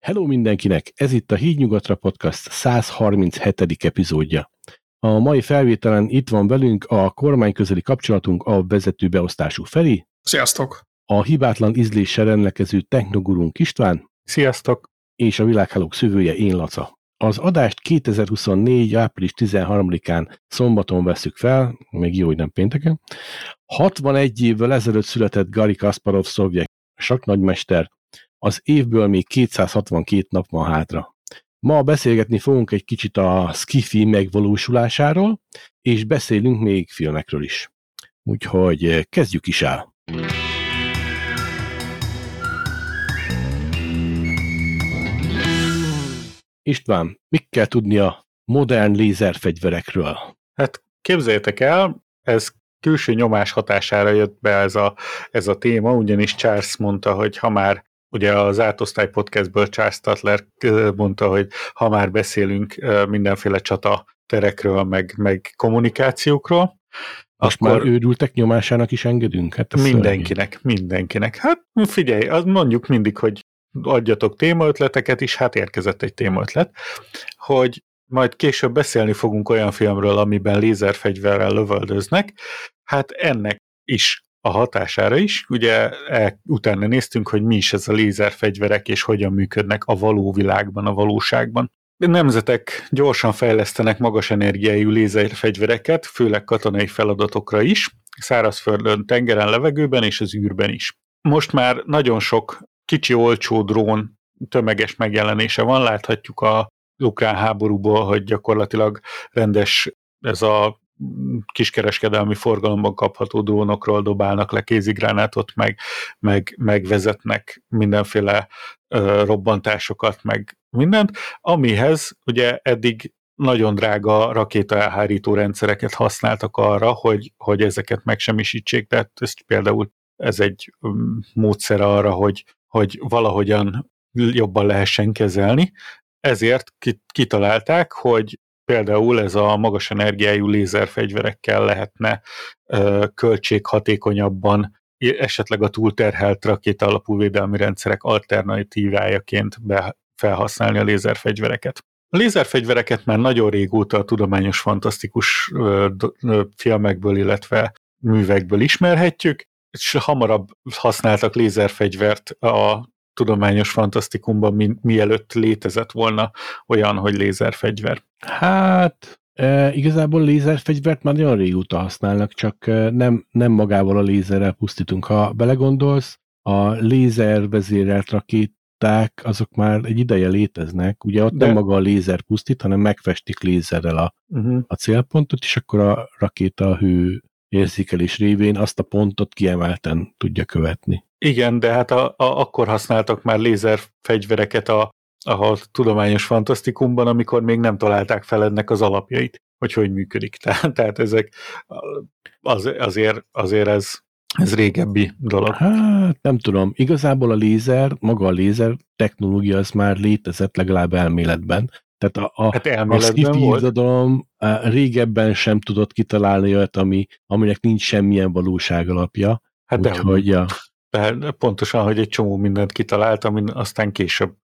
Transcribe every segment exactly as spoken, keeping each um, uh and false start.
Hello mindenkinek! Ez itt a Híd Nyugatra Podcast száz harminchetedik epizódja. A mai felvételen itt van velünk a kormányközeli kapcsolatunk a vezetőbeosztású Feri. Sziasztok! A hibátlan ízléssel rendelkező technogurunk István. Sziasztok! És a világhálók szövője én Laca. Az adást kétezer-huszonnégy. április tizenharmadikán szombaton veszük fel, még jó, hogy nem pénteken. hatvanegy évvel ezelőtt született Garri Kasparov szovjet sakknagymester. Az évből még kétszázhatvankét nap van hátra. Ma beszélgetni fogunk egy kicsit a sci-fi megvalósulásáról, és beszélünk még filmekről is. Úgyhogy kezdjük is el. István, mit kell tudni a modern lézerfegyverekről? Hát képzeljétek el, ez külső nyomás hatására jött be ez a, ez a téma, ugyanis Charles mondta, hogy ha már ugye az Átosztály podcastből Charles Statler mondta, hogy ha már beszélünk mindenféle csata terekről, meg, meg kommunikációkról. Most akkor már őrültek nyomásának is engedünk? Hát mindenkinek, szörnyű. mindenkinek. Hát figyelj, az mondjuk mindig, hogy adjatok témaötleteket is, hát érkezett egy témaötlet, hogy majd később beszélni fogunk olyan filmről, amiben lézerfegyverrel lövöldöznek, hát ennek is a hatására is, ugye e, utána néztünk, hogy mi is ez a lézerfegyverek, és hogyan működnek a való világban, a valóságban. A nemzetek gyorsan fejlesztenek magas energiájú lézerfegyvereket, főleg katonai feladatokra is, szárazföldön, tengeren, levegőben és az űrben is. Most már nagyon sok kicsi, olcsó drón tömeges megjelenése van, láthatjuk az ukrán háborúból, hogy gyakorlatilag rendes ez a kiskereskedelmi forgalomban kapható drónokról dobálnak le kézigránátot, meg, meg, meg vezetnek mindenféle ö, robbantásokat, meg mindent, amihez ugye eddig nagyon drága rakétaelhárító rendszereket használtak arra, hogy, hogy ezeket megsemmisítsék, tehát ez például ez egy um, módszer arra, hogy, hogy valahogyan jobban lehessen kezelni, ezért kitalálták, hogy például ez a magas energiájú lézerfegyverekkel lehetne ö, költséghatékonyabban, esetleg a túlterhelt rakéta alapú védelmi rendszerek alternatívájaként be, felhasználni a lézerfegyvereket. A lézerfegyvereket már nagyon régóta a tudományos fantasztikus ö, ö, filmekből, illetve művekből ismerhetjük, és hamarabb használtak lézerfegyvert a tudományos fantasztikumban, mi, mielőtt létezett volna olyan, hogy lézerfegyver. Hát e, igazából lézerfegyvert már nagyon régóta használnak, csak nem, nem magával a lézerrel pusztítunk. Ha belegondolsz, a lézervezérelt rakéták, azok már egy ideje léteznek. Ugye ott De... nem maga a lézer pusztít, hanem megfestik lézerrel a, uh-huh. a célpontot, és akkor a rakéta hő érzékelés révén azt a pontot kiemelten tudja követni. Igen, de hát a, a, akkor használtak már lézerfegyvereket a, a tudományos fantasztikumban, amikor még nem találták fel ennek az alapjait, hogy hogy működik. Tehát, tehát ezek az, azért, azért ez, ez régebbi dolog. Hát nem tudom, igazából a lézer, maga a lézer technológia az már létezett legalább elméletben. Tehát a, a, hát a sci-fi irodalom régebben sem tudott kitalálni olyat, ami, aminek nincs semmilyen valóság alapja. Hát úgyhogy ja. Tehát pontosan, hogy egy csomó mindent kitalált, amin aztán később,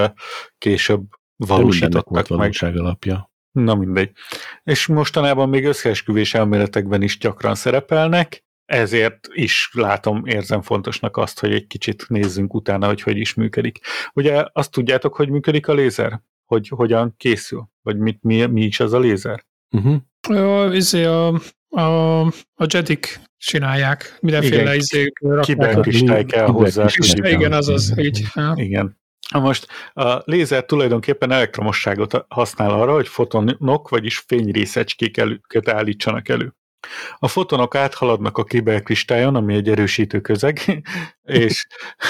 később valósítottak meg. Valóság alapja. Na mindegy. És mostanában még összeesküvés elméletekben is gyakran szerepelnek, ezért is látom, érzem fontosnak azt, hogy egy kicsit nézzünk utána, hogy hogy is működik. Ugye azt tudjátok, hogy működik a lézer? Hogy hogyan készül? Vagy mit, mi, mi is az a lézer? Uh-huh. A, izé a, a, a jedik csinálják, mindenféle izék. Kiberkristály kell hozzá. Igen, azaz, így. Igen. Na most a lézer tulajdonképpen elektromosságot használ arra, hogy fotonok, vagyis fényrészecskéket állítsanak elő. A fotonok áthaladnak a kiberkristályon, ami egy erősítő közeg, és,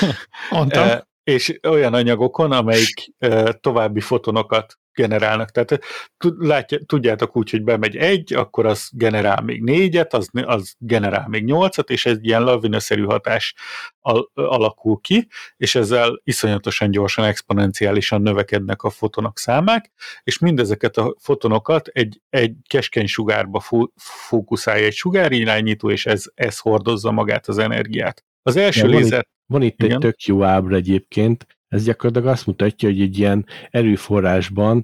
e, és olyan anyagokon, amelyik e, további fotonokat generálnak. Tehát látja, tudjátok úgy, hogy bemegy egy, akkor az generál még négyet, az, az generál még nyolcat, és egy ilyen lavinaszerű hatás al, alakul ki, és ezzel iszonyatosan gyorsan, exponenciálisan növekednek a fotonok számák, és mindezeket a fotonokat egy, egy keskeny sugárba fó, fókuszálja egy sugárirányító, és ez, ez hordozza magát az energiát. Az első ja, van lézer... Itt, van itt igen? egy tök jó ábra egyébként, ez gyakorlatilag azt mutatja, hogy egy ilyen erőforrásban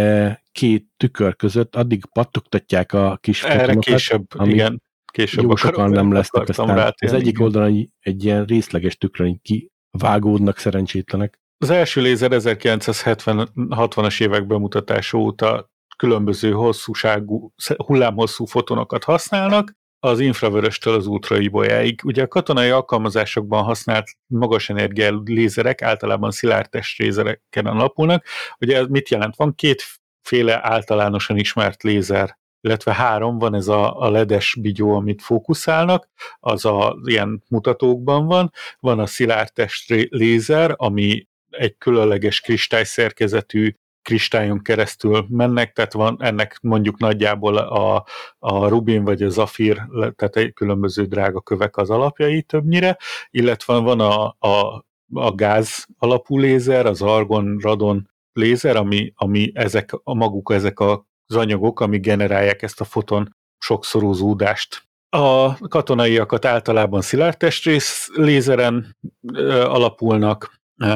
két tükör között addig pattogtatják a kis Erre fotonokat, később, igen, később jó sokan nem lesznek, aztán rátérni, az egyik igen. oldalon egy ilyen részleges tükrön kivágódnak szerencsétlenek. Az első lézer ezerkilencszázhatvanas évek bemutatása óta különböző hosszúságú, hullámhosszú fotonokat használnak, az infravöröstől az ultraibolyáig. Ugye a katonai alkalmazásokban használt magas energiájú lézerek általában szilárdtest lézereken alapulnak. Ugye ez mit jelent? Van kétféle általánosan ismert lézer, illetve három, van ez a, a ledes bigyó, amit fókuszálnak, az a ilyen mutatókban van, van a szilárdtest lézer, ami egy különleges kristályszerkezetű kristályon keresztül mennek, tehát van ennek mondjuk nagyjából a, a rubin vagy a zafír, tehát egy különböző drága kövek az alapjai többnyire, illetve van a, a, a gáz alapú lézer, az argon-radon lézer, ami, ami ezek a maguk ezek az anyagok, ami generálják ezt a foton sokszorozódást. A katonaiakat általában szilárdtestrész lézeren ö, alapulnak,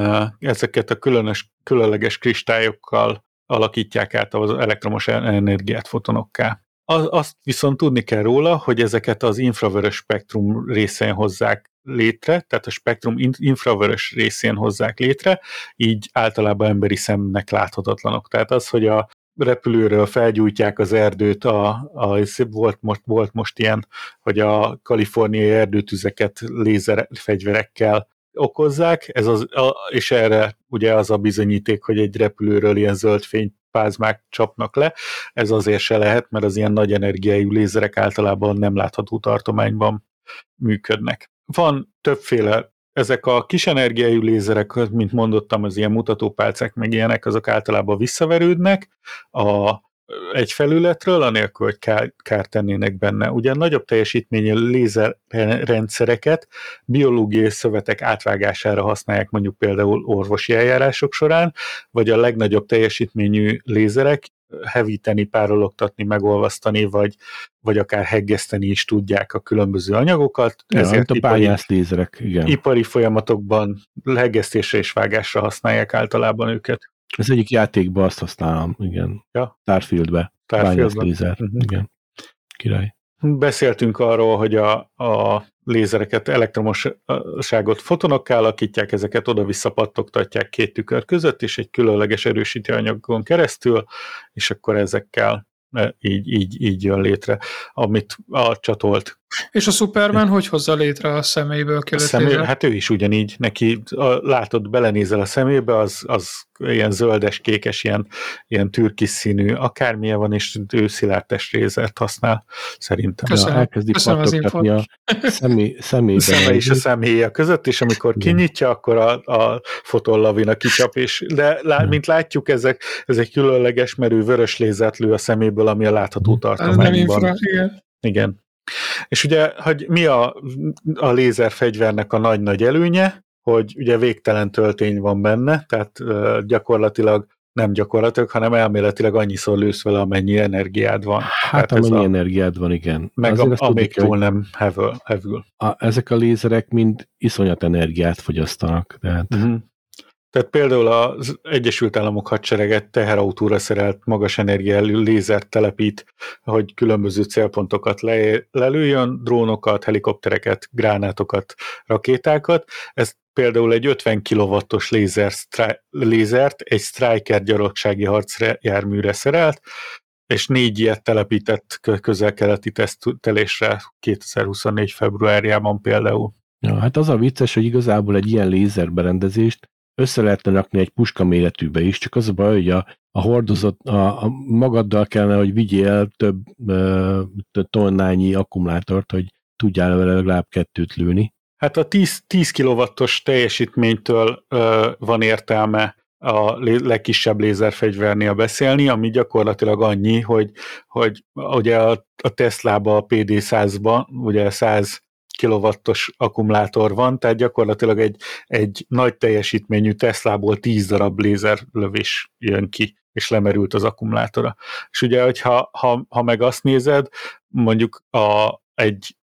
ezeket a különös, különleges kristályokkal alakítják át az elektromos energiát fotonokká. Azt viszont tudni kell róla, hogy ezeket az infravörös spektrum részén hozzák létre, tehát a spektrum infravörös részén hozzák létre, így általában emberi szemnek láthatatlanok. Tehát az, hogy a repülőről felgyújtják az erdőt, a, a, volt, most, volt most ilyen, hogy a kaliforniai erdőtüzeket lézerfegyverekkel okozzák, ez az, a, és erre ugye az a bizonyíték, hogy egy repülőről ilyen zöld fénypázmák csapnak le, ez azért se lehet, mert az ilyen nagy energiájú lézerek általában nem látható tartományban működnek. Van többféle, ezek a kis energiájú lézerek, mint mondottam, az ilyen mutatópálcák meg ilyenek, azok általában visszaverődnek a egy felületről, anélkül, hogy kár, kár tennének benne. Ugyan nagyobb teljesítményű lézerrendszereket biológiai szövetek átvágására használják, mondjuk például orvosi eljárások során, vagy a legnagyobb teljesítményű lézerek hevíteni, párologtatni, megolvasztani, vagy, vagy akár heggeszteni is tudják a különböző anyagokat. Ja, ezért a bányász lézerek, igen. Ipari folyamatokban heggesztésre és vágásra használják általában őket. Ez egyik játékban azt használom, igen. Ja. Starfieldbe. Bányász lézer, uh-huh. Igen. Király. Beszéltünk arról, hogy a, a lézereket, elektromosságot fotonokká alakítják, ezeket oda-vissza pattogtatják két tükör között, és egy különleges erősítő anyagon keresztül, és akkor ezekkel így, így, így jön létre, amit a csatolt. És a Superman hogy hozza létre a személyből kilőtt személy, Hát ő is ugyanígy, neki a, látod, belenézel a szemébe, az, az ilyen zöldes, kékes, ilyen, ilyen türkis színű, akármilyen van, és ő szilárdtest lézert használ, szerintem. Köszönöm, ja, elkezdik pattogtatni a személy, személybe. Szeme és a szemhéja között, és amikor kinyitja, akkor a, a fotonlavina kicsap, és de lá, mint látjuk, ezek, ez egy különleges merő vörös lézert lő a szeméből, ami a látható tartományban. Igen. Igen. És ugye, hogy mi a, a lézerfegyvernek a nagy-nagy előnye, hogy ugye végtelen töltény van benne, tehát uh, gyakorlatilag, nem gyakorlatilag, hanem elméletileg annyiszor lősz vele, amennyi energiád van. Hát tehát amennyi a, energiád van, igen. Meg a, amíg túl nem hevül. hevül. A, ezek a lézerek mind iszonyat energiát fogyasztanak. Tehát... Uh-huh. Tehát például az Egyesült Államok hadsereget teherautóra szerelt magas energiájú lézert telepít, hogy különböző célpontokat le, lelőjön, drónokat, helikoptereket, gránátokat, rakétákat. Ez például egy ötven kilowattos lézer, stri- lézert egy Stryker gyalogsági harcjárműre szerelt, és négy ilyet telepített közel-keleti tesztelésre kétezer-huszonnégy februárjában például. Ja, hát az a vicces, hogy igazából egy ilyen lézerberendezést össze lehetne rakni egy puska méretűbe is, csak az a baj, hogy a, a hordozott, a, a magaddal kellene, hogy vigyél több, több tonnányi akkumulátort, hogy tudjál vele legalább kettőt lőni. Hát a tíz kilowattos teljesítménytől ö, van értelme a legkisebb lézerfegyvernél beszélni, ami gyakorlatilag annyi, hogy, hogy ugye a, a Tesla-ba, a pé dé százban ugye száz kilowattos akkumulátor van, tehát gyakorlatilag egy, egy nagy teljesítményű Teslából tíz darab lézerlövés jön ki, és lemerült az akkumulátora. És ugye, hogyha ha, ha meg azt nézed, mondjuk a, egy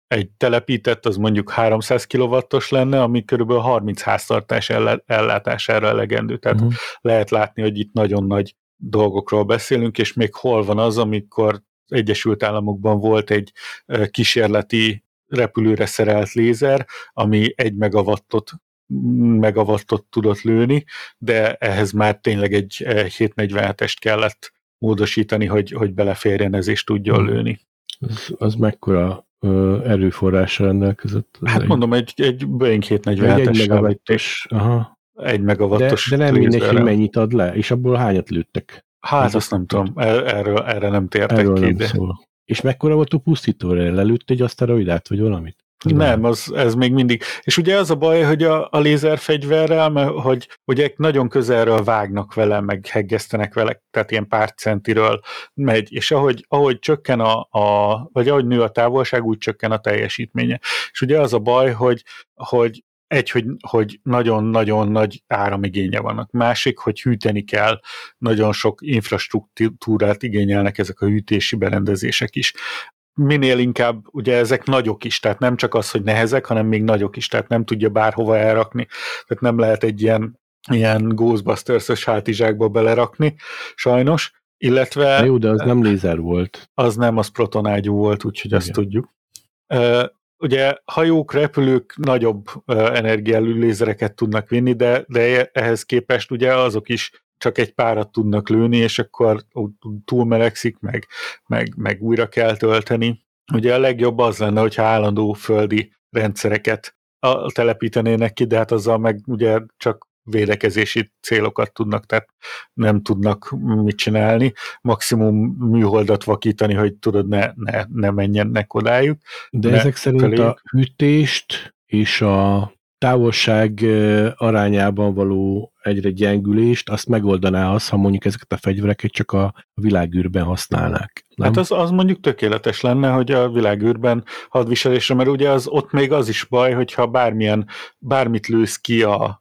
egy telepített, az mondjuk háromszáz kilowattos lenne, ami körülbelül harminc háztartás ellátására elegendő. Tehát uh-huh. lehet látni, hogy itt nagyon nagy dolgokról beszélünk, és még hol van az, amikor Egyesült Államokban volt egy kísérleti repülőre szerelt lézer, ami egy megawattot, megawattot tudott lőni, de ehhez már tényleg egy hétszáznegyvenhetest kellett módosítani, hogy, hogy beleférjen ez és tudjon hmm. lőni. Az, az mekkora ö, erőforrásra rendelkezett? Hát egy... mondom, egy, egy Boeing hétszáznegyvenhetes egy megawattos, aha. Egy megawattos de, de nem mindegy, hogy mennyit ad le, és abból hányat lőttek? Hát ez azt nem tudom, erről, erre nem tértek erről ki. Nem de... szól. És mekkora volt a pusztítóra? Lelőtt egy aszteroidát, vagy valamit? Nem, az, ez még mindig. És ugye az a baj, hogy a, a lézerfegyverrel, hogy ugye nagyon közelről vágnak vele, meg heggesztenek vele, tehát ilyen pár centiről megy, és ahogy, ahogy csökken a, a, vagy ahogy nő a távolság, úgy csökken a teljesítménye. És ugye az a baj, hogy, hogy egy, hogy, hogy nagyon-nagyon nagy áramigénye vannak. Másik, hogy hűteni kell, nagyon sok infrastruktúrát igényelnek ezek a hűtési berendezések is. Minél inkább, ugye ezek nagyok is, tehát nem csak az, hogy nehezek, hanem még nagyok is, tehát nem tudja bárhova elrakni, tehát nem lehet egy ilyen, ilyen Ghostbusters-ös hátizsákba belerakni, sajnos, illetve... Na jó, de az nem lézer volt. Az nem, az protonágyú volt, úgyhogy azt tudjuk. Uh, ugye hajók, repülők nagyobb uh, energiálű lézereket tudnak vinni, de, de ehhez képest ugye azok is csak egy párat tudnak lőni, és akkor túlmelegszik, meg, meg, meg újra kell tölteni. Ugye a legjobb az lenne, hogyha állandó földi rendszereket telepítenének ki, de hát azzal meg ugye csak védekezési célokat tudnak, tehát nem tudnak mit csinálni. Maximum műholdat vakítani, hogy tudod, ne, ne, ne menjenek odájuk. De ezek szerint feléjük. A hűtést és a távolság arányában való egyre gyengülést, azt megoldaná az, ha mondjuk ezeket a fegyvereket csak a világűrben használnák. Nem? Hát az, az mondjuk tökéletes lenne, hogy a világűrben hadviselésre, mert ugye az, ott még az is baj, hogyha bármilyen, bármit lősz ki a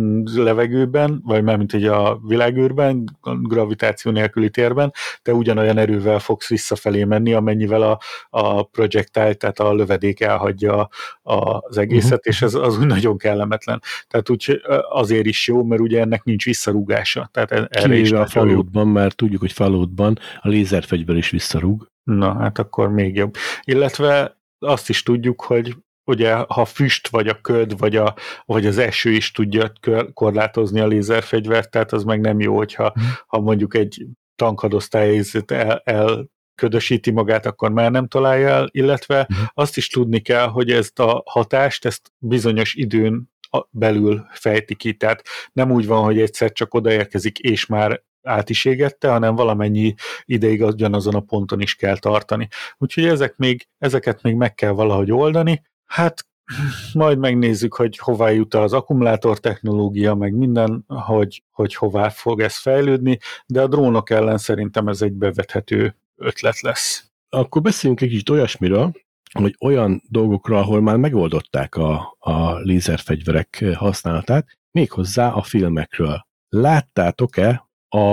levegőben, vagy mármint hogy a világűrben, a gravitáció nélküli térben, te ugyanolyan erővel fogsz visszafelé menni, amennyivel a, a projectile, tehát a lövedék elhagyja a, az egészet, uh-huh. és ez az úgy nagyon kellemetlen. Tehát úgy azért is jó, mert ugye ennek nincs visszarúgása. Tehát erre is a Falloutban, mert tudjuk, hogy Falloutban a lézerfegyver is visszarúg. Na, hát akkor még jobb. Illetve azt is tudjuk, hogy ugye, ha füst, vagy a köd, vagy, a, vagy az eső is tudja korlátozni a lézerfegyvert, tehát az meg nem jó, hogyha mm. ha mondjuk egy tankadosztály el, elködösíti magát, akkor már nem találja el, illetve mm. azt is tudni kell, hogy ezt a hatást, ezt bizonyos időn belül fejti ki, tehát nem úgy van, hogy egyszer csak odaérkezik, és már át is égette, hanem valamennyi ideig ugyanazon a ponton is kell tartani. Úgyhogy ezek még, ezeket még meg kell valahogy oldani. Hát majd megnézzük, hogy hová jut az akkumulátor technológia, meg minden, hogy, hogy hová fog ez fejlődni, de a drónok ellen szerintem ez egy bevethető ötlet lesz. Akkor beszéljünk egy kicsit olyasmiről, hogy olyan dolgokra, ahol már megoldották a, a lézerfegyverek használatát, méghozzá a filmekről. Láttátok-e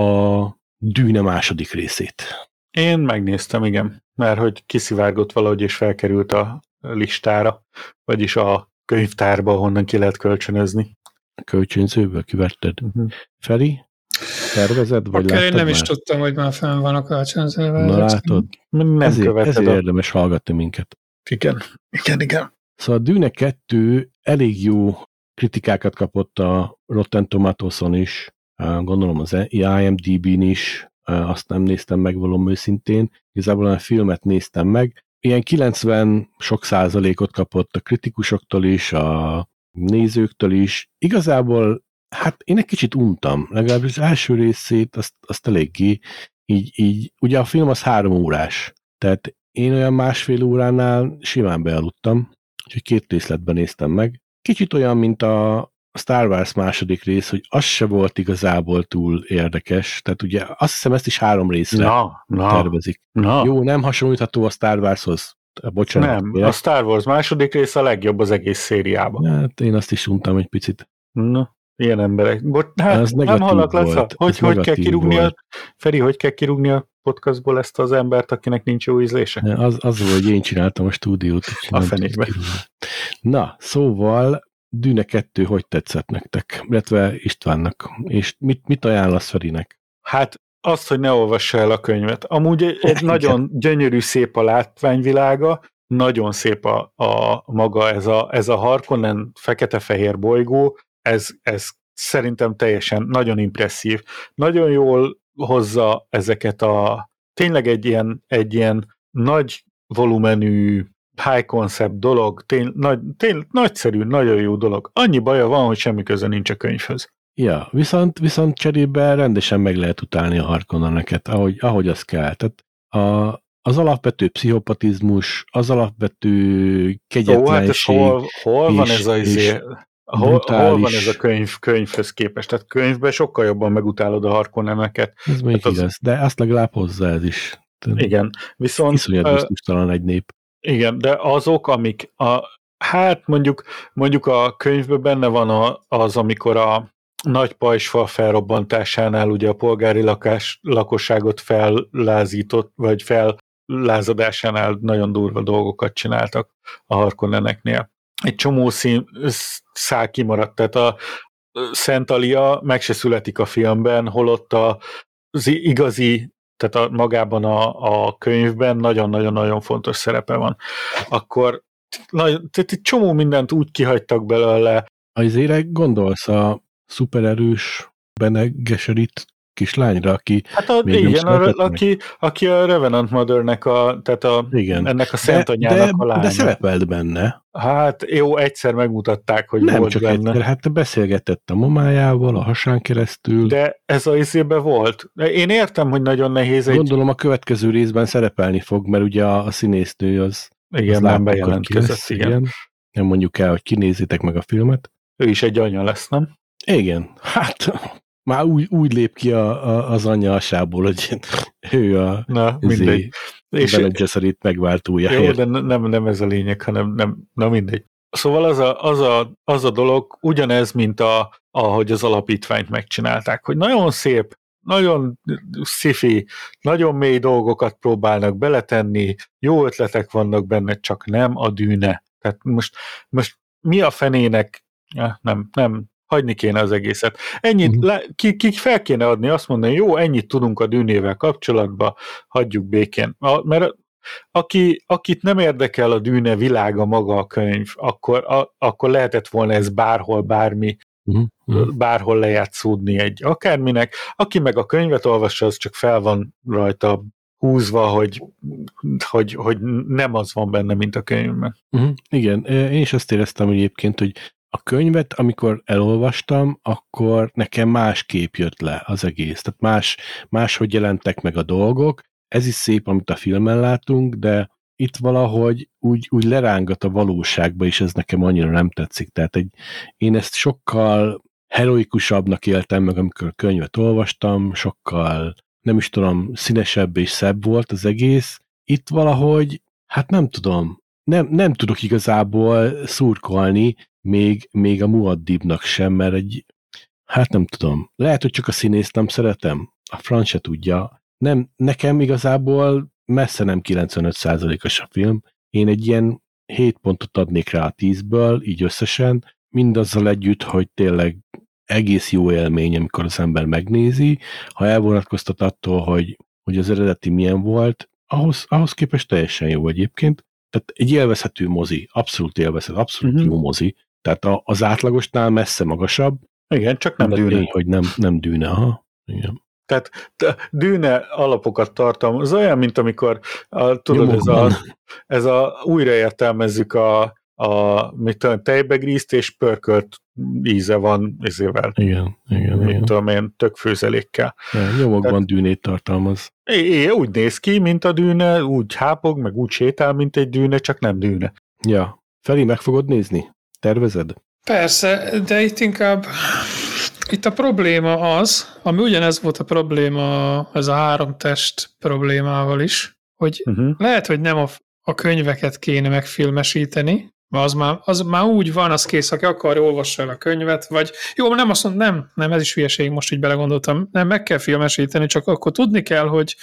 a Dűne második részét? Én megnéztem, igen, mert hogy kiszivárgott valahogy és felkerült a listára, vagyis a könyvtárba, honnan ki lehet kölcsönözni. A kölcsönzőből kivetted. Uh-huh. Feri, tervezed, vagy okay, láttad én nem már? is tudtam, hogy már fenn van a kölcsönzőben. Na látod, nem ezért, ezért a... érdemes hallgatni minket. Igen, igen, igen. Szóval a Dűne kettő elég jó kritikákat kapott a Rotten Tomatoes-on is, gondolom az I M D B-n is, azt nem néztem meg valami őszintén, igazából a filmet néztem meg, ilyen kilencven sok százalékot kapott a kritikusoktól is, a nézőktől is. Igazából, hát én egy kicsit untam, legalábbis az első részét azt, azt eléggé így, így, ugye a film az három órás, tehát én olyan másfél óránál simán bealudtam, úgyhogy két részletben néztem meg. Kicsit olyan, mint a Star Wars második rész, hogy az se volt igazából túl érdekes, tehát ugye azt hiszem ezt is három részre na, na, tervezik. Na. Jó, nem hasonlítható a Star Warshoz. Bocsánat. Nem, kérek. a Star Wars második rész a legjobb az egész szériában. Hát én azt is untam egy picit. Na. Ilyen emberek. Bot, hát Az nem hallak, Laca? Hogy, hogy kell kirúgni a, Feri, hogy kell kirúgni a podcastból ezt az embert, akinek nincs jó ízlése? Az, az volt, hogy én csináltam a stúdiót. A fenébe. Na, szóval Dűne kettő hogy tetszett nektek? Illetve Istvánnak. És mit, mit ajánlasz Ferinek? Hát azt, hogy ne olvassa el a könyvet. Amúgy egy, egy nagyon gyönyörű, szép a látványvilága, nagyon szép a, a maga ez a, ez a Harkonnen fekete-fehér bolygó, ez, ez szerintem teljesen nagyon impresszív. Nagyon jól hozza ezeket a tényleg egy ilyen, egy ilyen nagy volumenű high concept dolog, tény, nagy, tény, nagyszerű, nagyon jó dolog. Annyi baja van, hogy semmi köze nincs a könyvhöz. Ja, viszont, viszont cserébe rendesen meg lehet utálni a Harkonneneket, ahogy, ahogy az kell. Tehát a, az alapvető pszichopatizmus, az alapvető kegyetlenség. Ó, hát hol, hol van ez a izé? Hol, hol van ez a könyv, könyvhöz képest? Tehát könyvben sokkal jobban megutálod a Harkonneneket. Ez még hát igaz, az... de azt legalább hozzá ez is. Tehát igen, viszont... Iszonyat biztostalan egy nép. Igen, de azok, amik a, hát mondjuk, mondjuk a könyvben benne van a, az, amikor a nagy pajzsfal felrobbantásánál ugye a polgári lakás, lakosságot fellázított, vagy fellázadásánál nagyon durva dolgokat csináltak a Harkonneneknél. Egy csomó szín, szál kimaradt, tehát a Szent Alia meg se születik a filmben, holott az igazi, tehát a, magában a, a könyvben nagyon-nagyon-nagyon fontos szerepe van. Akkor nagyon, tehát egy csomó mindent úgy kihagytak belőle. Azért gondolsz a szupererős Bene Gesserit kislányra, aki hát a, igen, a, aki, aki a Revenant Mothernek a, tehát a, igen. ennek a Szent Anyának de, a lánya. De szerepelt benne. Hát jó, egyszer megmutatták, hogy nem volt csak benne. egyszer, hát beszélgetett a mamájával, a hasán keresztül. De ez az izében volt. Én értem, hogy nagyon nehéz egy... Gondolom a következő részben szerepelni fog, mert ugye a, a színésznő az... Igen, az nem bejelentkezett, igen. igen. Nem mondjuk el, hogy kinézitek meg a filmet. Ő is egy anya lesz, nem? Igen, hát már úgy, úgy lép ki a, a, az anyja asából, hogy ő a na, mindegy. Bene Gesserit megváltója. Jó, de nem, nem ez a lényeg, hanem nem, na mindegy. Szóval az a, az, a, az a dolog ugyanez, mint a, ahogy az alapítványt megcsinálták, hogy nagyon szép, nagyon sci-fi, nagyon mély dolgokat próbálnak beletenni, jó ötletek vannak benne, csak nem a Dűne. Tehát most, most mi a fenének, ja, nem, nem, hagyni kéne az egészet. Ennyit, uh-huh. ki, ki fel kéne adni, azt mondani, jó, ennyit tudunk a Dűnével kapcsolatban, hagyjuk békén. A, mert aki, akit nem érdekel a Dűne világa maga a könyv, akkor, a, akkor lehetett volna ez bárhol, bármi, uh-huh. bárhol lejátszódni egy akárminek. Aki meg a könyvet olvassa, az csak fel van rajta húzva, hogy, hogy, hogy nem az van benne, mint a könyvben. Uh-huh. Igen, én is azt éreztem egyébként, hogy a könyvet, amikor elolvastam, akkor nekem más kép jött le az egész. Tehát más, máshogy jelentek meg a dolgok. Ez is szép, amit a filmen látunk, de itt valahogy úgy, úgy lerángat a valóságba, és ez nekem annyira nem tetszik. Tehát egy, én ezt sokkal heroikusabbnak éltem meg, amikor a könyvet olvastam, sokkal, nem is tudom, színesebb és szebb volt az egész. Itt valahogy, hát nem tudom, nem, nem tudok igazából szurkolni, még, még a Muaddibnak sem, mert egy, hát nem tudom, lehet, hogy csak a színészt nem szeretem, a franc se tudja. Nem, nekem igazából messze nem kilencvenöt százalékos a film. Én egy ilyen hét pontot adnék rá a tízből, így összesen, mindazzal együtt, hogy tényleg egész jó élmény, amikor az ember megnézi. Ha elvonatkoztat attól, hogy, hogy az eredeti milyen volt, ahhoz, ahhoz képest teljesen jó egyébként. Tehát egy élvezhető mozi, abszolút élvezhető, abszolút uh-huh. jó mozi. Tehát a, az átlagosnál messze magasabb. Igen, csak nem Dűne. Tény, hogy nem, nem Dűne, aha. Igen. Tehát Dűne alapokat tartalmaz, olyan, mint amikor a, tudod, ez a, ez a újraértelmezzük a, a mit tudom, tejbegrízt és pörkölt íze van izével. Igen, igen, mit igen. tudom én, tök főzelékkel. Ja, nyomokban Tehát, Dűnét tartalmaz. É, é, úgy néz ki, mint a Dűne, úgy hápog, meg úgy sétál, mint egy Dűne, csak nem Dűne. Ja. Feli, meg fogod nézni? Tervezed? Persze, de itt inkább itt a probléma az, ami ugyanez volt a probléma ez a három test problémával is, hogy uh-huh. lehet, hogy nem a, a könyveket kéne megfilmesíteni, Az már, az már úgy van, az kész, aki akar, olvassa el a könyvet, vagy jó, nem azt mondom, nem, nem, ez is hülyeség, most így belegondoltam, nem, meg kell filmesíteni, csak akkor tudni kell, hogy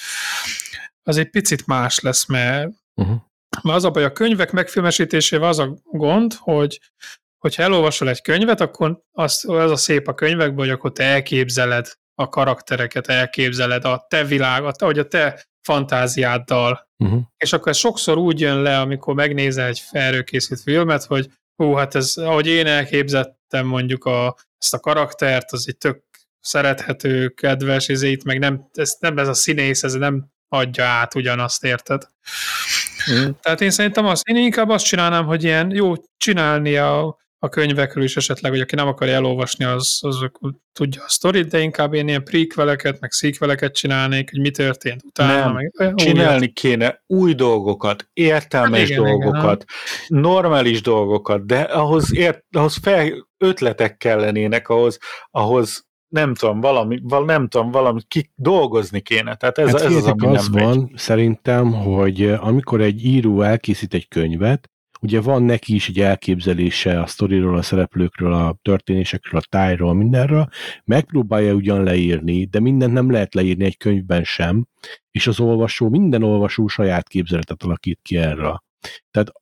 az egy picit más lesz, mert, uh-huh. mert az a baj, a könyvek megfilmesítésével az a gond, hogy hogyha elolvasol egy könyvet, akkor az, az a szép a könyvekben, hogy akkor te elképzeled a karaktereket, elképzeled a te világot, ahogy a te fantáziáddal. Uh-huh. És akkor ez sokszor úgy jön le, amikor megnézel egy erről készült filmet, hogy hú, hát ez, ahogy én elképzettem mondjuk a, ezt a karaktert, az egy tök szerethető, kedves, és itt meg nem ez, nem ez a színész, ez nem adja át ugyanazt, érted? Uh-huh. Tehát én szerintem azt, én inkább azt csinálnám, hogy ilyen jó csinálni a a könyvekről is esetleg, hogy aki nem akarja elolvasni, az, az tudja a sztorit, de inkább én ilyen prequeleket, meg sequeleket csinálnék, hogy mi történt utána. Nem, meg, csinálni újat. kéne új dolgokat, értelmes hát igen, dolgokat, igen, normális dolgokat, de ahhoz, ért, ahhoz fel, ötletek kellenének, ahhoz, ahhoz nem tudom, valami, val, nem tudom, valami ki, dolgozni kéne. Tehát ez, hát ez az, ami az nem van, megy. Szerintem, hogy amikor egy író elkészít egy könyvet, ugye van neki is egy elképzelése a sztoriról, a szereplőkről, a történésekről, a tájról, mindenről, megpróbálja ugyan leírni, de mindent nem lehet leírni egy könyvben sem, és az olvasó, minden olvasó saját képzeletet alakít ki erre. Tehát,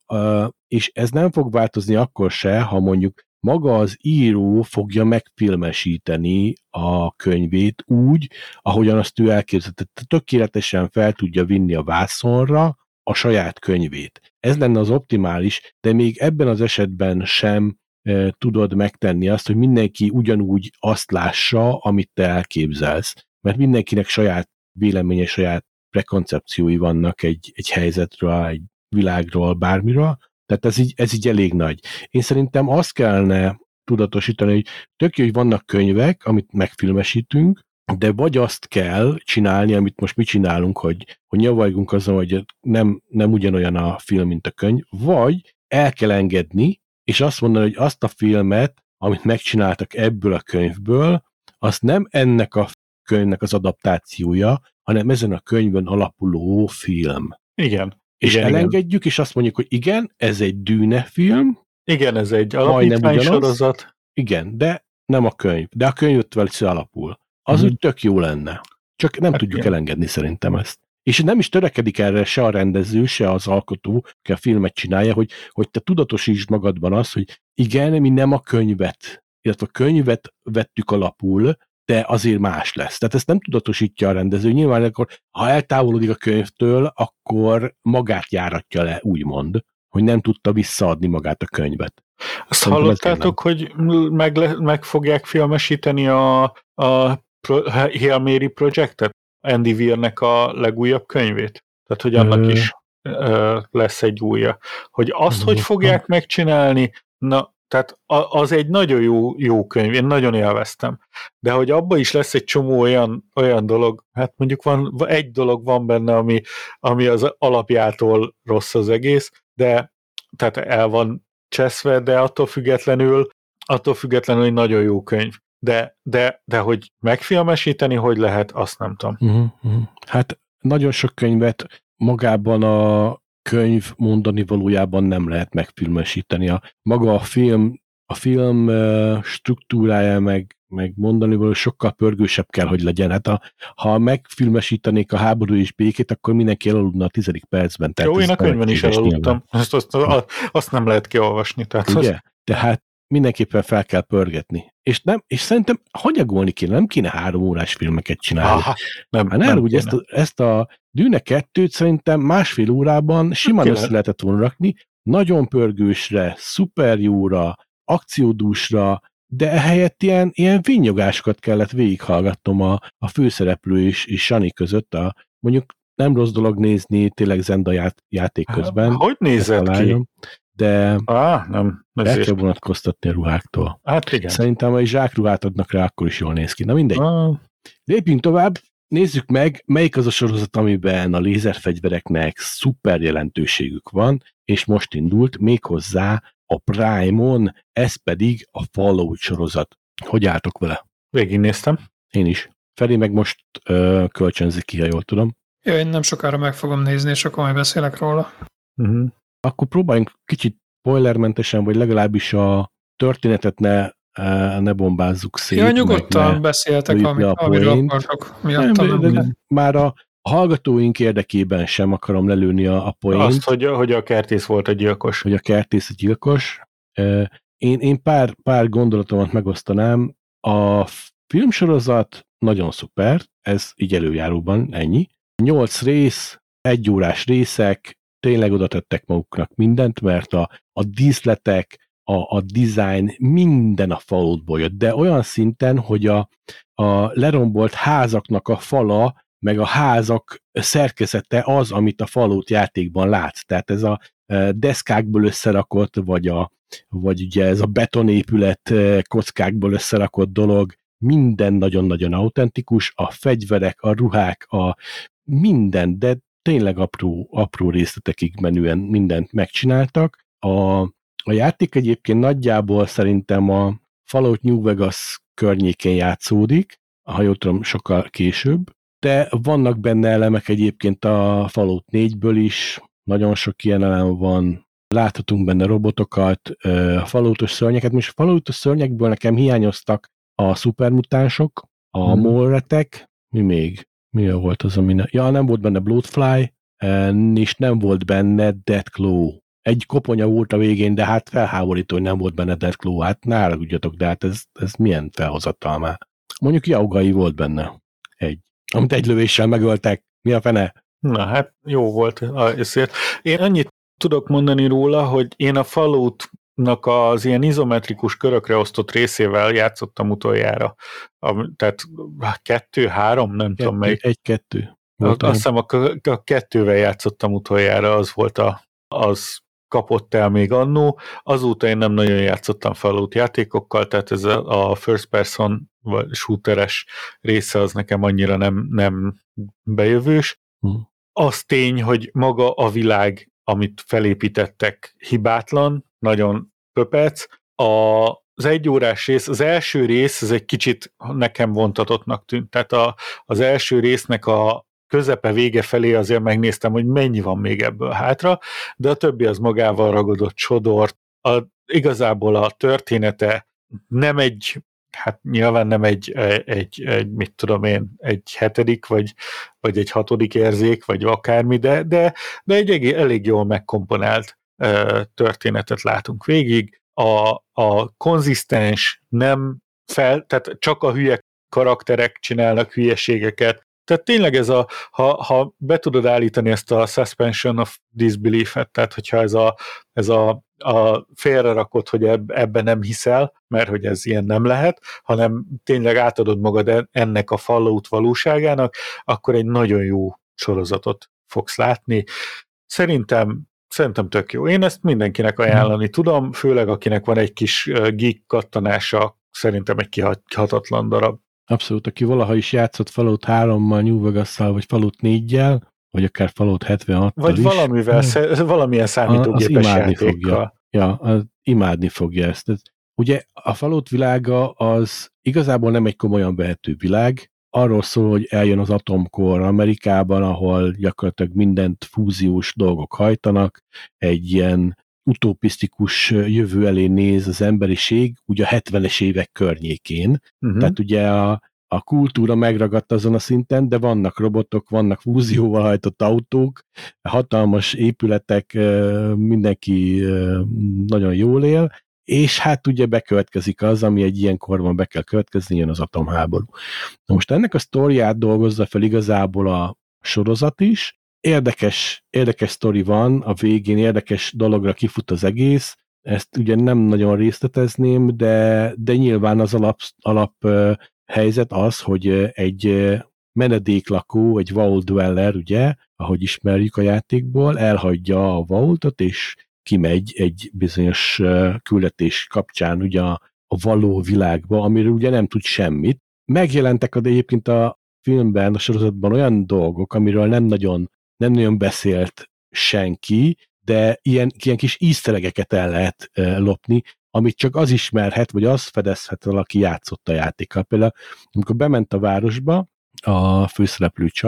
és ez nem fog változni akkor se, ha mondjuk maga az író fogja megfilmesíteni a könyvét úgy, ahogyan azt ő elképzelte. Tökéletesen fel tudja vinni a vászonra a saját könyvét. Ez lenne az optimális, de még ebben az esetben sem e, tudod megtenni azt, hogy mindenki ugyanúgy azt lássa, amit te elképzelsz. Mert mindenkinek saját véleménye, saját prekoncepciói vannak egy, egy helyzetről, egy világról, bármiről. Tehát ez így, ez így elég nagy. Én szerintem azt kellene tudatosítani, hogy tök jó, hogy vannak könyvek, amit megfilmesítünk, de vagy azt kell csinálni, amit most mi csinálunk, hogy, hogy nyavajgunk azon, hogy nem, nem ugyanolyan a film, mint a könyv, vagy el kell engedni, és azt mondani, hogy azt a filmet, amit megcsináltak ebből a könyvből, azt nem ennek a könyvnek az adaptációja, hanem ezen a könyvön alapuló film. Igen. És igen, elengedjük, igen. és azt mondjuk, hogy igen, ez egy Dűne film. Igen, ez egy alapítványsorozat. Igen, de nem a könyv. De a könyv öt vele alapul. Az hmm. úgy tök jó lenne. Csak nem hát tudjuk igen. elengedni szerintem ezt. És nem is törekedik erre se a rendező, se az alkotó, aki a filmet csinálja, hogy, hogy te tudatosítsd magadban azt, hogy igen, mi nem a könyvet, illetve a könyvet vettük alapul, de azért más lesz. Tehát ezt nem tudatosítja a rendező. Nyilván akkor, ha eltávolodik a könyvtől, akkor magát járatja le, úgymond, hogy nem tudta visszaadni magát a könyvet. Azt szerintem hallottátok, hogy meg, le, meg fogják filmesíteni a, a Pro, Hail Mary Projectet? Andy Weirnek a legújabb könyvét? Tehát, hogy annak ö... is ö, lesz egy újja. Hogy azt, hogy fogják megcsinálni, na, tehát az egy nagyon jó, jó könyv, én nagyon élveztem. De hogy abban is lesz egy csomó olyan, olyan dolog, hát mondjuk van, egy dolog van benne, ami, ami az alapjától rossz az egész, de tehát el van cseszve, de attól függetlenül, attól függetlenül egy nagyon jó könyv. De, de, de hogy megfilmesíteni, hogy lehet, azt nem tudom. Uh-huh, uh-huh. Hát nagyon sok könyvet magában a könyv mondani valójában nem lehet megfilmesíteni. A, maga a film, a film uh, struktúrája meg, meg mondani való sokkal pörgősebb kell, hogy legyen. Hát a, ha megfilmesítenék a Háború és békét, akkor mindenki elaludna a tizedik percben. Tehát jó, én a könyvben is elaludtam. Azt, azt, azt nem lehet kiolvasni. Tehát ugye? Az... Tehát mindenképpen fel kell pörgetni. És, nem, és szerintem hanyagolni kéne, nem kéne három órás filmeket csinálni. Aha, nem, hát nem, nem ezt, a, ezt a Dűne kettőt szerintem másfél órában simán össze lehetett volna rakni, nagyon pörgősre, szuper jóra, akciódúsra, de ehelyett ilyen, ilyen vinyogásokat kellett végighallgatnom a, a főszereplő és, és Sani között. A, mondjuk nem rossz dolog nézni tényleg Zenda ját, játék közben. Hogy nézett ki? De ah, nem, el kell vonatkoztatni a ruháktól. Hát igen. Szerintem, ha egy zsákruhát adnak rá, akkor is jól néz ki. Na mindegy. Ah. Lépjünk tovább, nézzük meg, melyik az a sorozat, amiben a lézerfegyvereknek szuper jelentőségük van, és most indult méghozzá a Prime-on, ez pedig a Fallout sorozat. Hogy álltok vele? Végignéztem. Én is. Feri meg most ö, kölcsönzik ki, ha jól tudom. Ja, én nem sokára meg fogom nézni, és akkor majd beszélek róla. Uh-huh. Akkor próbáljunk kicsit spoilermentesen, vagy legalábbis a történetet ne, ne bombázzuk szét. Ja, nyugodtan ne, beszéltek, amit, amiről akartok. Miattam nem, de, de már a hallgatóink érdekében sem akarom lelőni a, a poént. Azt, hogy, hogy a kertész volt a gyilkos. Hogy a kertész a gyilkos. Én, én pár, pár gondolatomat megosztanám. A filmsorozat nagyon szuper, ez így előjáróban ennyi. Nyolc rész, egy órás részek, tényleg oda tettek maguknak mindent, mert a, a díszletek, a, a design, minden a Falloutból jött, de olyan szinten, hogy a, a lerombolt házaknak a fala, meg a házak szerkezete az, amit a Fallout játékban látsz. Tehát ez a deszkákból összerakott, vagy, a, vagy ugye ez a betonépület kockákból összerakott dolog, minden nagyon-nagyon autentikus, a fegyverek, a ruhák, a minden, de tényleg apró, apró részletekig menően mindent megcsináltak. A, a játék egyébként nagyjából szerintem a Fallout New Vegas környékén játszódik, ha jól tudom, sokkal később, de vannak benne elemek egyébként a Fallout négyből is, nagyon sok ilyen elem van, láthatunk benne robotokat, a Falloutos szörnyeket, most a Falloutos szörnyekből nekem hiányoztak a szupermutánsok, a hmm. molretek, mi még? Mi volt az, ami... Ne... Ja, nem volt benne Bloodfly, és nem volt benne Deathclaw. Egy koponya volt a végén, de hát felháborító, hogy nem volt benne Deathclaw. Hát ne haragudjatok, de hát ez, ez milyen felhozattal már. Mondjuk Yaugai volt benne. Egy. Amit egy lövéssel megöltek. Mi a fene? Na hát jó volt ezért. Én annyit tudok mondani róla, hogy én a Fallout-nak az ilyen izometrikus körökre osztott részével játszottam utoljára. A, tehát kettő, három, nem kettő, tudom melyik. Egy-kettő. Azt hiszem a, a kettővel játszottam utoljára, az volt a, az kapott el még annó. Azóta én nem nagyon játszottam Fallout játékokkal, tehát ez a, a first person vagy shooteres része az nekem annyira nem, nem bejövős. Hmm. Az tény, hogy maga a világ, amit felépítettek, hibátlan, nagyon pöpec. A, az egyórás rész, az első rész, ez egy kicsit nekem vontatottnak tűnt. Tehát a, az első résznek a közepe vége felé azért megnéztem, hogy mennyi van még ebből hátra, de a többi az magával ragadott sodort. A, igazából a története nem egy, hát nyilván nem egy, egy, egy mit tudom én, egy hetedik, vagy, vagy egy hatodik érzék, vagy akármi, de, de, de egy elég jól megkomponált uh, történetet látunk végig. A, a konzisztens, nem fel, tehát csak a hülye karakterek csinálnak hülyeségeket. Tehát tényleg ez a, ha, ha be tudod állítani ezt a suspension of disbelief-et, tehát hogyha ez a, ez a, a félrerakod, hogy ebben nem hiszel, mert hogy ez ilyen nem lehet, hanem tényleg átadod magad ennek a Fallout valóságának, akkor egy nagyon jó sorozatot fogsz látni. Szerintem Szerintem tök jó. Én ezt mindenkinek ajánlani tudom, főleg akinek van egy kis geek kattanása, szerintem egy kihatatlan darab. Abszolút, aki valaha is játszott Fallout hárommal, New Vegas-szal, vagy Fallout négyel, vagy akár Fallout hetvenhattal vagy is. Vagy valamivel, sz- valamilyen számítógépes játékkal. Fogja. Ja, az imádni fogja ezt. Ugye a Fallout világa az igazából nem egy komolyan vehető világ, arról szól, hogy eljön az atomkor Amerikában, ahol gyakorlatilag mindent fúziós dolgok hajtanak, egy ilyen utopisztikus jövő elé néz az emberiség, ugye a hetvenes évek környékén. Uh-huh. Tehát ugye a, a kultúra megragadt azon a szinten, de vannak robotok, vannak fúzióval hajtott autók, hatalmas épületek, mindenki nagyon jól él, és hát ugye bekövetkezik az, ami egy ilyen korban be kell következni, jön az atomháború. Na most ennek a sztoriát dolgozza fel igazából a sorozat is. Érdekes, érdekes sztori van, a végén érdekes dologra kifut az egész, ezt ugye nem nagyon részletezném, de, de nyilván az alap, alap helyzet az, hogy egy menedéklakó, egy vault dweller, ugye, ahogy ismerjük a játékból, elhagyja a vaultot, és kimegy egy bizonyos küldetés kapcsán ugye a, a való világba, amiről ugye nem tud semmit. Megjelentek de egyébként a filmben, a sorozatban olyan dolgok, amiről nem nagyon, nem nagyon beszélt senki, de ilyen, ilyen kis easter-eggeket el lehet e, lopni, amit csak az ismerhet, vagy az fedezhet, valaki játszott a játékkal. Például, amikor bement a városba a főszereplő csaj,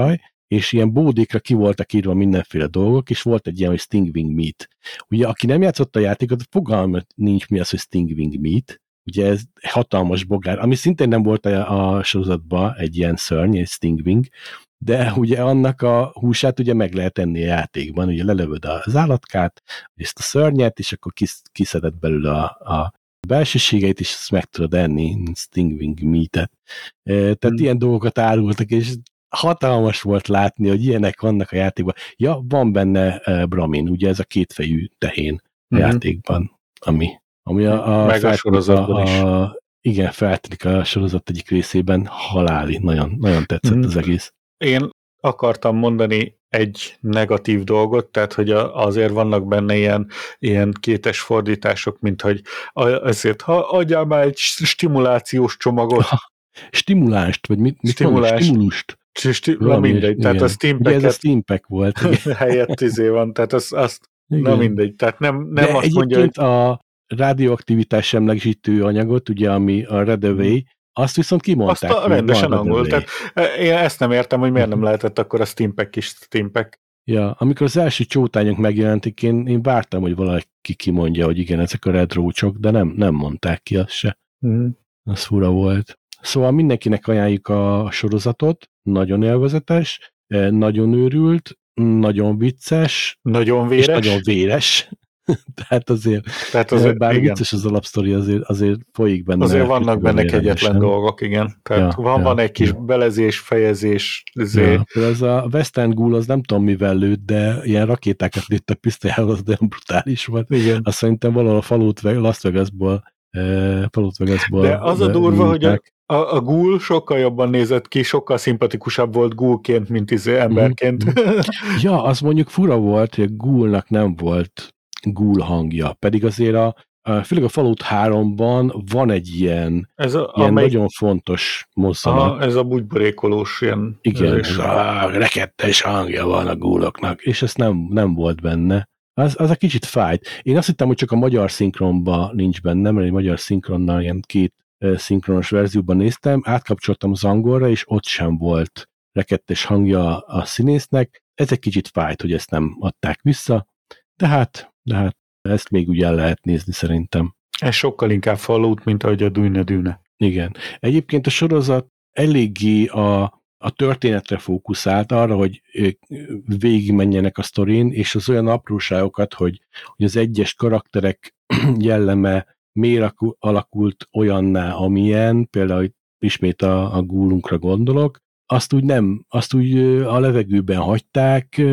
és ilyen bódékra ki voltak írva mindenféle dolgok, és volt egy ilyen, hogy Stingwing Meat. Ugye, aki nem játszott a játékot, fogalma nincs mi az, hogy Stingwing Meat. Ugye ez hatalmas bogár, ami szintén nem volt a, a sorozatban egy ilyen szörny, egy Stingwing, de ugye annak a húsát ugye meg lehet enni a játékban, ugye lelövöd az állatkát, ezt a szörnyet, és akkor kis, kiszeded belőle a, a belsőségeit, és ezt meg tudod enni, Stingwing Meat-et. E, tehát hmm. ilyen dolgokat árultak, és hatalmas volt látni, hogy ilyenek vannak a játékban. Ja, van benne uh, Bramin, ugye ez a kétfejű tehén a hmm. játékban, ami, ami a, a, meg a sorozatban a, is. A, igen, feltűnik a sorozat egyik részében, haláli, nagyon, nagyon tetszett hmm. az egész. Én akartam mondani egy negatív dolgot, tehát, hogy azért vannak benne ilyen, ilyen kétes fordítások, mint hogy ezért, ha adjál már egy stimulációs csomagot. Stimulást, vagy mit, mit Stimulást. Stimulust. Sti- na mindegy, tehát igen. a Steampacket Ugye ez a Steampack volt. helyett izé van, tehát az, azt, na mindegy, tehát nem, nem de azt mondja, hogy... a radioaktivitás semlegesítő anyagot, ugye, ami a Redaway, azt viszont kimondták. Azt a rendesen angol, tehát én ezt nem értem, hogy miért nem lehetett akkor a Steampack is Steampack. Ja, amikor az első csótányok megjelentek, én, én vártam, hogy valaki kimondja, hogy igen, ezek a Red Roach-ok, de nem, nem mondták ki azt se. Mm. Az fura volt. Szóval mindenkinek ajánljuk a sorozatot, nagyon élvezetes, nagyon őrült, nagyon vicces, nagyon véres, és nagyon véres. Tehát azért, Tehát azért bár igen. vicces az alapsztori, azért, azért folyik benne. Azért vannak benne kegyetlen dolgok, igen. Tehát ja, van, ja, van egy kis ja. belezés, fejezés. Azért. Ja, ez a Western Ghoul, az nem tudom mivel lőtt, de ilyen rakétákat lőtt a pisztolyával, az de brutális volt. Igen. Azt szerintem valahol a falut, Las Vegasból, eh, falut Vegasból. De az a durva, hogy a, a, a Ghoul sokkal jobban nézett ki, sokkal szimpatikusabb volt Ghoulként, mint izé emberként. Mm-hmm. Ja, az mondjuk fura volt, hogy a Ghoulnak nem volt Ghoul hangja, pedig azért a, a főleg a Fallout háromban van egy ilyen, ez a, ilyen amely... nagyon fontos mozzanat. Ez a bugyborékolós ilyen. Igen, ez a rekettes hangja van a Ghouloknak, és ez nem, nem volt benne. Az, az a kicsit fájt. Én azt hittem, hogy csak a magyar szinkronban nincs benne, mert egy magyar szinkronnal ilyen két szinkronos verzióban néztem, átkapcsoltam az angolra, és ott sem volt rekettes hangja a színésznek. Ez egy kicsit fájt, hogy ezt nem adták vissza, de hát, de hát ezt még úgy el lehet nézni szerintem. Ez sokkal inkább Fallout, mint ahogy a Dűne Dűne. Igen. Egyébként a sorozat eléggé a, a történetre fókuszált, arra, hogy végigmenjenek a sztorin, és az olyan apróságokat, hogy, hogy az egyes karakterek jelleme miért alakult olyanná, amilyen, például ismét a, a gúlunkra gondolok, azt úgy nem, azt úgy a levegőben hagyták.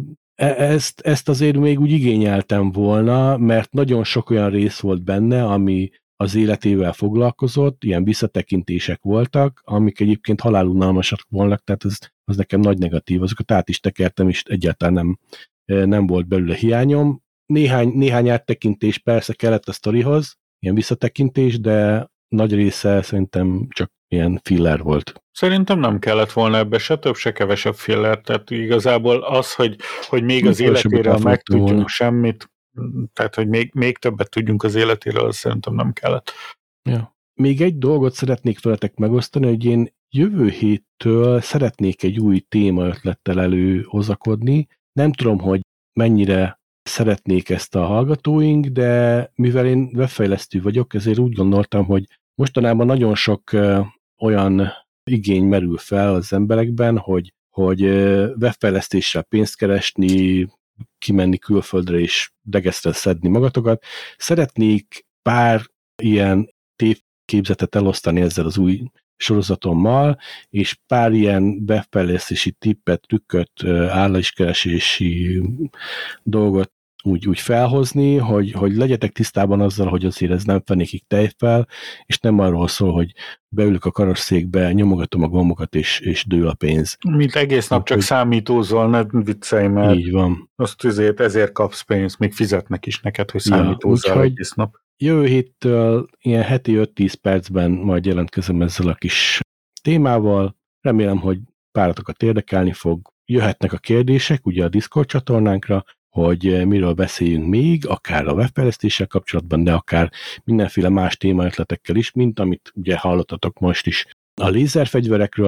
Ezt, ezt azért még úgy igényeltem volna, mert nagyon sok olyan rész volt benne, ami az életével foglalkozott, ilyen visszatekintések voltak, amik egyébként halálunalmasak voltak, tehát ez, az nekem nagy negatív, azokat át is tekertem, és egyáltalán nem, nem volt belőle hiányom. Néhány, néhány áttekintés persze kellett a sztorihoz, ilyen visszatekintés, de nagy része szerintem csak ilyen filler volt. Szerintem nem kellett volna ebbe se több, se kevesebb filler, tehát igazából az, hogy, hogy még az életéről megtudjunk semmit, tehát, hogy még, még többet tudjunk az életéről, szerintem nem kellett. Ja. Még egy dolgot szeretnék veletek megosztani, hogy én jövő héttől szeretnék egy új témaötlettel előhozakodni. Nem tudom, hogy mennyire szeretnék ezt a hallgatóink, de mivel én webfejlesztő vagyok, ezért úgy gondoltam, hogy mostanában nagyon sok olyan igény merül fel az emberekben, hogy, hogy webfejlesztéssel pénzt keresni, kimenni külföldre és degesztre szedni magatokat. Szeretnék pár ilyen tévképzetet elosztani ezzel az új sorozatommal, és pár ilyen webfejlesztési tippet, trükköt, álláskeresési dolgot úgy, úgy felhozni, hogy, hogy legyetek tisztában azzal, hogy azért ez nem fenékig tejfel, és nem arról szól, hogy beülök a karosszékbe, nyomogatom a gombokat, és, és dől a pénz. Mint egész nap csak hogy... számítózol, ne viccelj, mert így van. Azt ezért, ezért kapsz pénzt, még fizetnek is neked, hogy számítózzál ja, egész nap. Jövő héttől ilyen heti öt-tíz percben majd jelentkezem ezzel a kis témával. Remélem, hogy páratokat érdekelni fog. Jöhetnek a kérdések ugye a Discord csatornánkra, hogy miről beszéljünk még, akár a webfejlesztéssel kapcsolatban, de akár mindenféle más témaötletekkel is, mint amit ugye hallottatok most is a lézerfegyverekről,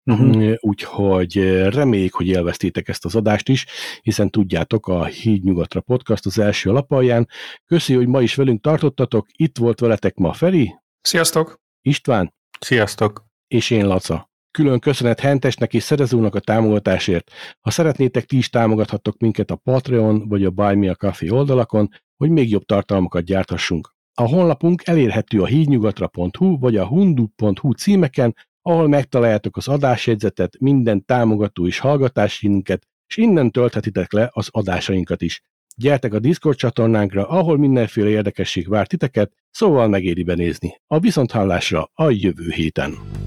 Uh-huh. Úgyhogy reméljük, hogy élveztétek ezt az adást is, hiszen tudjátok, a Híd Nyugatra podcast az első alapalján. Köszi, hogy ma is velünk tartottatok. Itt volt veletek ma Feri. Sziasztok! István. Sziasztok! És én Laca. Külön köszönet Hentesnek és Szerezónak a támogatásért. Ha szeretnétek, ti is támogathattok minket a Patreon vagy a Buy Me a Coffee oldalakon, hogy még jobb tartalmakat gyárthassunk. A honlapunk elérhető a hídnyugatra pont hu vagy a hundu pont hu címeken, ahol megtaláljátok az adásjegyzetet, minden támogató és hallgatási linket, és innen tölthetitek le az adásainkat is. Gyertek a Discord csatornánkra, ahol mindenféle érdekesség vár titeket, szóval megéri benézni. A viszonthallásra a jövő héten!